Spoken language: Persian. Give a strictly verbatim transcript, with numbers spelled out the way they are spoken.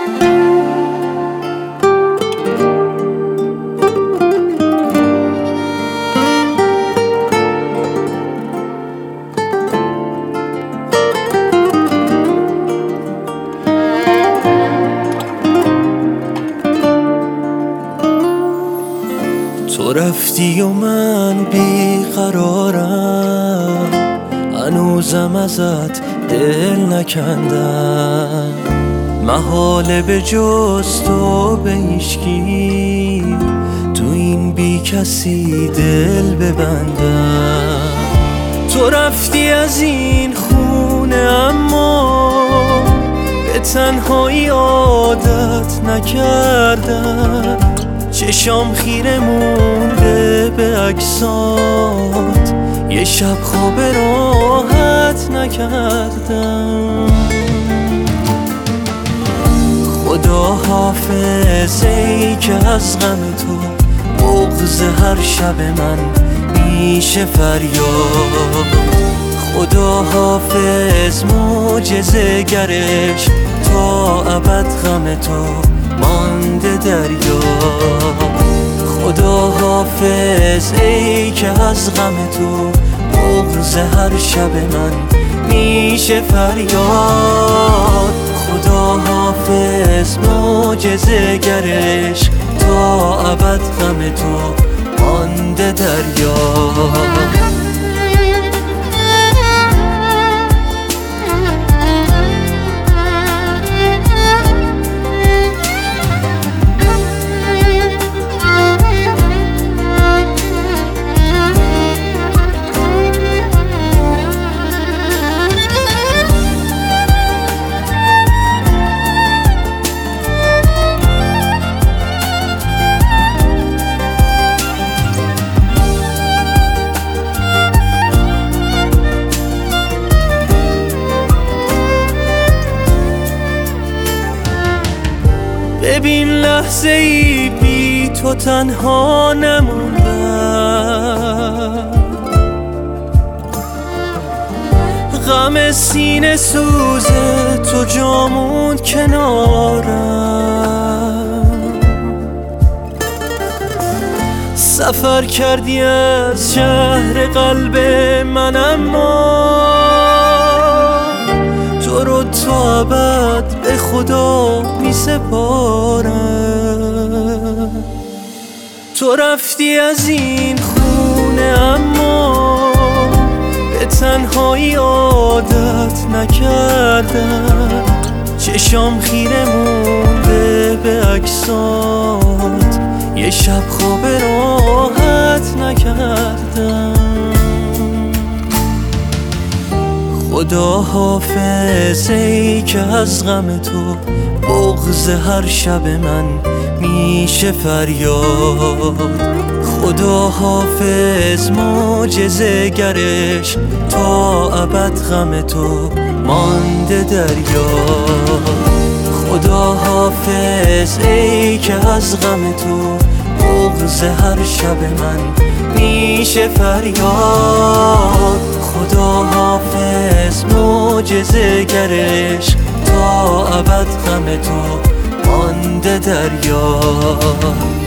تو رفتی و من بیقرارم، هنوزم ازت دل نکندم. محاله به جز تو به هیچکی تو این بی کسی دل ببندم. تو رفتی از این خونه اما به تنهایی عادت نکردم. چشام خیره مونده به عکسات، یه شب خواب راحت نکردم. خدا حافظ ای که از غم تو بغض هر شب من میشه فریاد. خدا حافظ معجزه گرش تا ابد غم تو مانده دریا. خدا حافظ ای که از غم تو بغض هر شب من میشه فریاد. خدا حافظ معجزه گرش تا ابد غم تو مانده دریا. ببین لحظه ای بی تو تنها نموندم، غم سینه سوز تو جا موند کنارم. سفر کردی از شهر قلب من اما تو رو تا ابد به خدا می سپارم. تو رفتی از این خونه اما به تنهایی عادت نکردم. چشام خیره مونده به عکسات، یه شب خواب راحت نکردم. خدا حافظ ای که از غم تو بغض هر شب من میشه فریاد. خدا حافظ معجزه گرش تا ابد غم تو مانده دریا. خدا حافظ ای که از غم تو بغض هر شب من میشه فریاد. خدا حافظ معجزه گرش تا ابد غم تو مانده دریا.